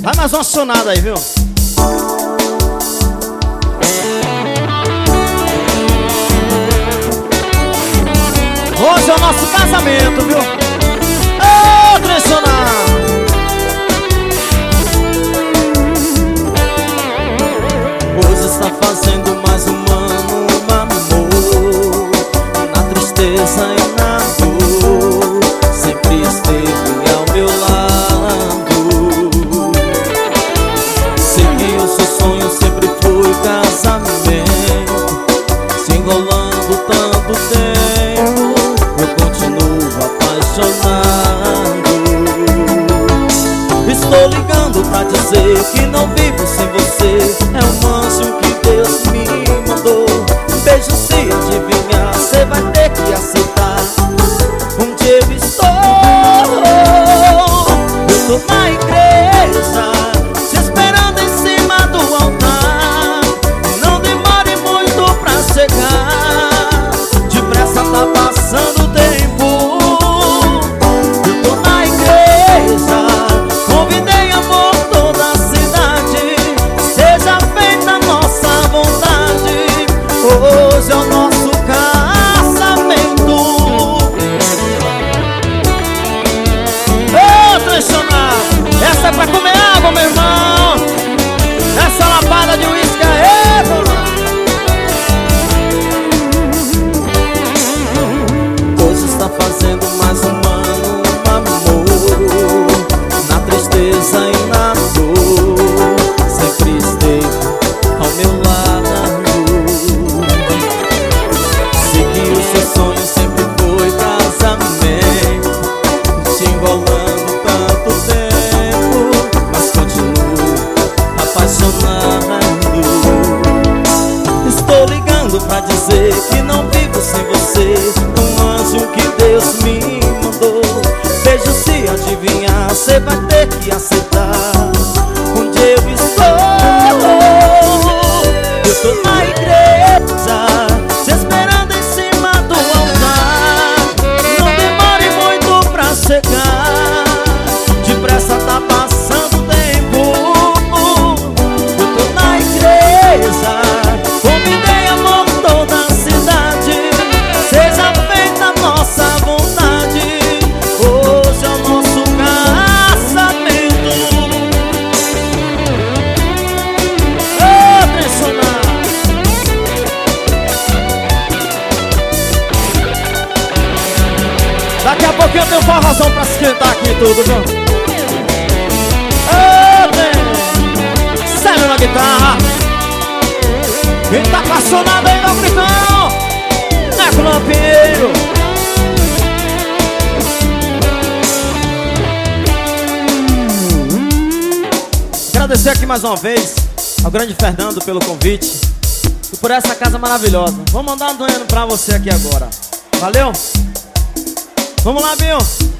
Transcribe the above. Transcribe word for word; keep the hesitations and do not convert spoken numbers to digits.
Vai mais uma sonada aí, viu? Hoje é o nosso casamento, viu? Ô, tradicional! Hoje está fazendo mais um ano, um amor. Na tristeza e na dor, sempre esteve ao meu lado. Sei que o seu sonho sempre foi casamento. Se enrolando tanto tempo, eu continuo apaixonado. Estou ligando pra dizer que não vivo sem você. É um anjo que Deus me mandou. Um beijo, se adivinhar, cê vai ter que aceitar. Onde eu estou? Eu tô na igreja, te esperando em cima do altar. Não demore muito pra chegar, depressa tá passando o tempo. Eu tô na igreja, convidei amor toda a cidade. Seja feita a nossa vontade. Hoje é o nosso casamento. Ô, tradicional, essa é pra comer água, meu irmão. Essa lapada de uísque é mano. Hoje está fazendo mais um ano, um amor. Na tristeza e na dor, sempre esteve ao meu lado. Sei que o seu sonho sempre foi casamento. Te enrolando tanto tempo, mas continuo apaixonado. Estou ligando pra dizer que não vivo sem você. Um anjo que Deus me mandou. Beijo, se adivinhar, cê vai ter que aceitar. Onde eu estou? Eu tô na igreja, te esperando em cima do altar. Não demore muito pra chegar, depressa tá passando o tempo. Eu tô na igreja, convidei amor toda a cidade. Seja feita a nossa vontade. Hoje é o nosso casamento. Ô, tradicional! Daqui a pouquinho eu tenho forrozão pra esquentar aqui tudo, viu? Ô, tem sério na guitarra. Quem tá apaixonado aí, dá um gritão. Neco Lampieiro. Agradecer aqui mais uma vez ao grande Fernando pelo convite e por essa casa maravilhosa. Vou mandar um doendo pra você aqui agora. Valeu? Vamos lá, Binho.